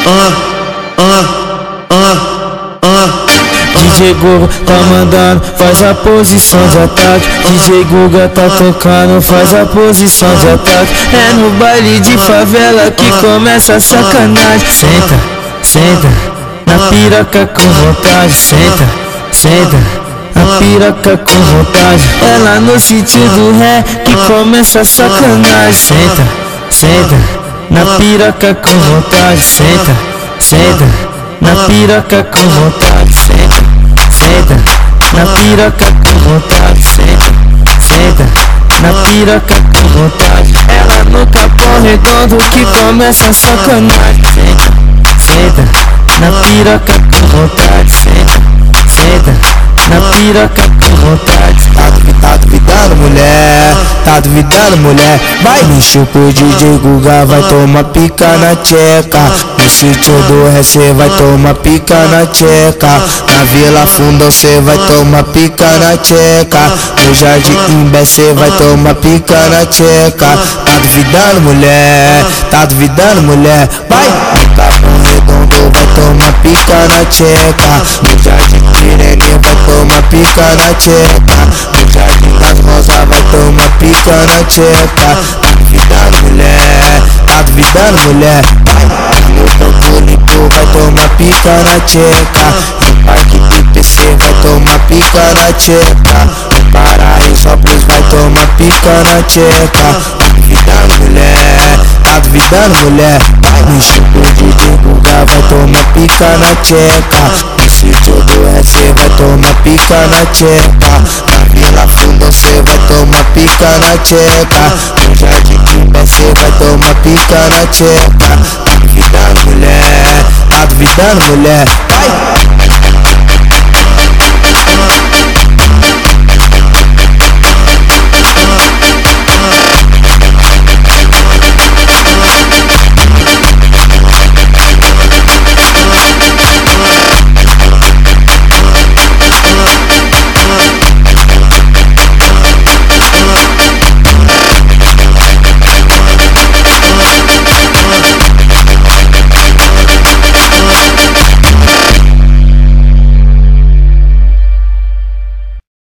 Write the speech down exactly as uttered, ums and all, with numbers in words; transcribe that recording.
ah, ah, ah, ah. D J Guga tá mandando, faz a posição de ataque. D J Guga tá tocando, faz a posição de ataque. É no baile de favela que começa a sacanagem. Senta, senta, na piroca com vontade. Senta, senta, na piroca com vontade. É lá no sítio do ré que começa a sacanagem. Senta, senta, na piroca com vontade. Senta, senta, na piroca com vontade. Senta, senta, na piroca com vontade. Senta, senta, na piroca com vontade. Ela no capão redondo que começa a sacanagem. Senta, senta, na piroca com vontade. Senta, senta, na piroca com vontade. Tá, tá duvidando, mulher? Tá duvidando, mulher? Vai no chupo, D J Guga vai tomar pica na tcheca. No sítio do ré cê vai tomar pica na tcheca. Na Vila Funda cê vai tomar pica na tcheca. No Jardim Imbé cê vai tomar pica na tcheca. Tá duvidando, mulher? Tá duvidando, mulher? Vai no Capão Redondo vai tomar pica na tcheca. No Jardim Pirene vai tomar pica na tcheca. No Jardim das Rosas vai tomar pica na tcheca. Tá duvidando, mulher? Tá duvidando, mulher? Vai no Campo Limpo vai tomar pica na tcheca. No Parque do P C vai tomar pica na tcheca. No Paraisópolis vai tomar pica na tcheca. Tá duvidando, mulher? Tá duvidando, mulher? Vai no chupo, D J Guga vai tomar pica na tcheca. No sítio do ré cê vai tomar pica na tcheca. Na Vila Funda cê vai tomar pica na tcheca. No Jardim Imbé cê vai tomar pica na tcheca. Tá duvidando, mulher? Tá duvidando, mulher?